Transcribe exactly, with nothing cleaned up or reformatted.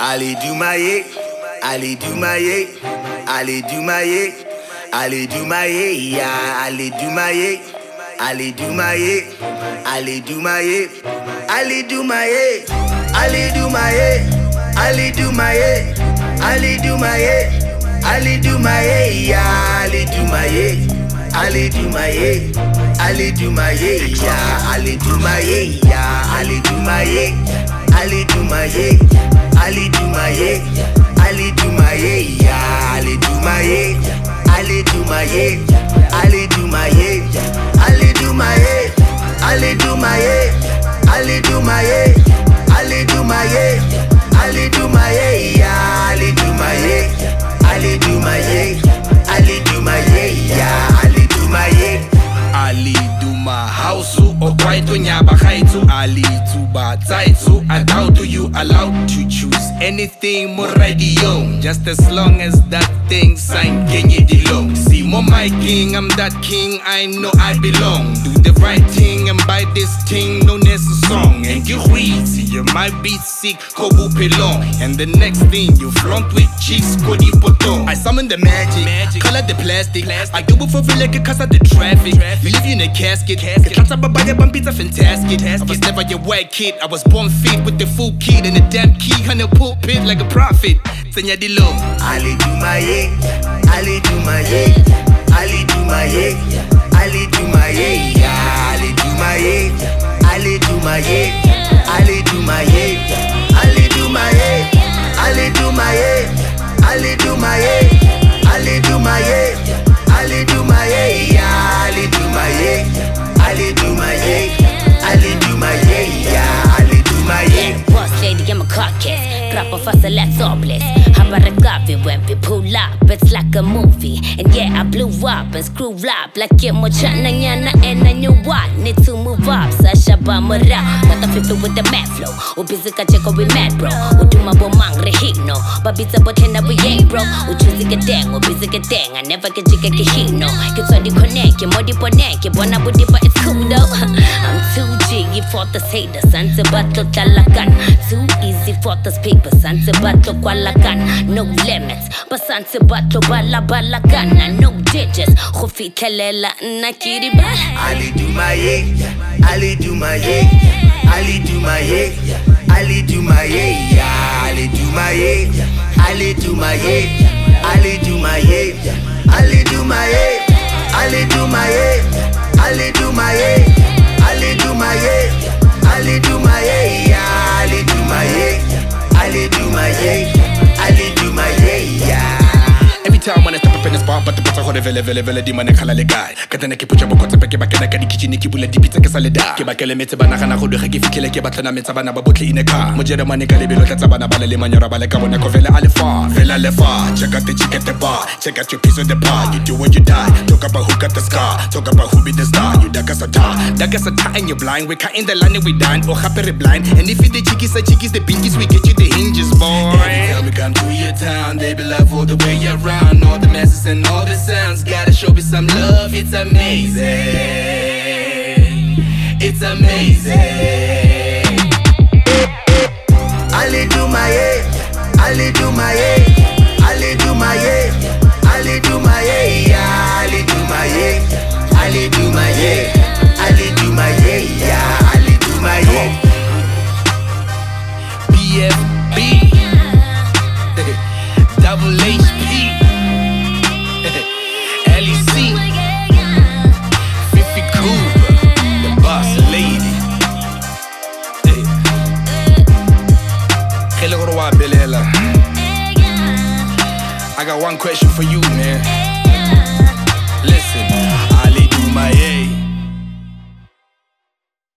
Allez do my yeah, allez do my yeah, allez do my yeah, allez do my yeah, yeah, allez do my yeah, allez do my yeah, allez do my yeah, allez do my yeah, allez do my yeah, allez do my yeah, allez do my yeah, allez do my yeah, yeah, allez do my yeah, allez do my yeah, allez do my yeah, yeah, allez do my yeah, yeah, allez do my yeah, allez do my yeah. Allez do my yeah, allez do my yeah, yeah, allez do my yeah, allez do my yeah, allez do my yeah, allez do my yeah, allez do my yeah, allez do my yeah, allez do my yeah, allez do my yeah, yeah, allez do my yeah, allez do my yeah, allez do my yeah, yeah, allez do my yeah. Ali do my house or quite on yaba haitu Ali to ba taitu I doubt do you allowed to choose anything more radio just as long as that thing sign kenye dilong see more my king I'm that king I know I belong do the right thing and buy this thing no necessary song and you see you might be sick kobu pelong and the next thing you flaunt with cheeks kodi poto I summon the magic, magic. Color the plastic. plastic I do it for feel like it cause of the traffic. traffic. Leave you in a casket. casket. Can't talk about your bum pizza fantastic. I was never your white kid. I was born fit with the full kid and the damn key on the pulpit like a prophet. Senya di low. Ali do my yeah, Ali do my yeah, Ali do my yeah, Ali do my yeah, yeah, Ali do my yeah, Ali do my yeah, Ali do my yeah, Ali do my yeah, Ali do my yeah, Ali do my yeah, Ali do my yeah, Ali do my yeah, yeah, Ali do my yeah, Ali do my yeah, Ali do my yeah, yeah, Ali do my yeah. Boss lady, I'm a carcass. Drop off us a let's all bliss. How about a coffee when we pull up? It's like a movie. And yeah, I blew up and screw up. Like it mo chana nyana and I knew what. Need to move up. Sasha Bamara. Got a fifty with the mad flow. Ubizika cheko we mad bro. Uduma bomang rehino. Babita botena we ain't bro. Uchuzika dang. Ubizika dang. I never get jika kihino. Get so the connect. Your modi bonek. Your bona budi but it's cool though. I'm too jiggy for the haters. Sanse battle talakan. Too easy for the people. Sanse battle kwalakan. No limits, but sanse battle bala balakana. No digits, khufi kelela nakiriba. Ali do my yeah, Ali do my yeah, Ali do my yeah, Ali do my yeah, yeah, Ali do my yeah, Ali do my yeah, Ali do my yeah, Ali do my yeah, Ali do my yeah, Ali do my yeah, Ali do my yeah, Ali do my yeah, yeah, Ali do my yeah, Ali do my yeah, Ali do my yeah, yeah. Every time when I step up in the spot, but the pata hore vele vele vele di mana khala le guy. Katana ke pucha bokotse pe ke ba kena ka di kitchen ke bula di pizza ke saleda. Ke ba kele metse bana kana go dega ke fitlhele ke batla na metsa bana ba botle ine ka. Mo jere mane ka lebelo tlatsa bana ba le manyora ba le ka bona ko vele ale fa. Vele ale fa. Check out the chick at the bar. Check out your piece of the pie. You do when you die. Talk about who got the scar. Talk about who be the star. You daga sata. Daga sata and you blind. We cut in the line and we dine. Oh happy blind. And if it the chickies are chickies the binkies we get you the hinges boy. Every time we come to your town they be love all the way around. All the messes and all the sounds. Gotta show me some love. It's amazing. It's amazing. Ali do my yeah, Ali do my yeah, Ali do my yeah, Ali do my yeah, yeah, Ali do my yeah, Ali do my yeah, Ali do my yeah, yeah, Ali do my yeah. B F B Double H P L E C Fifi Cooper The Boss Lady Hey, look at Belela. I got one question for you, man.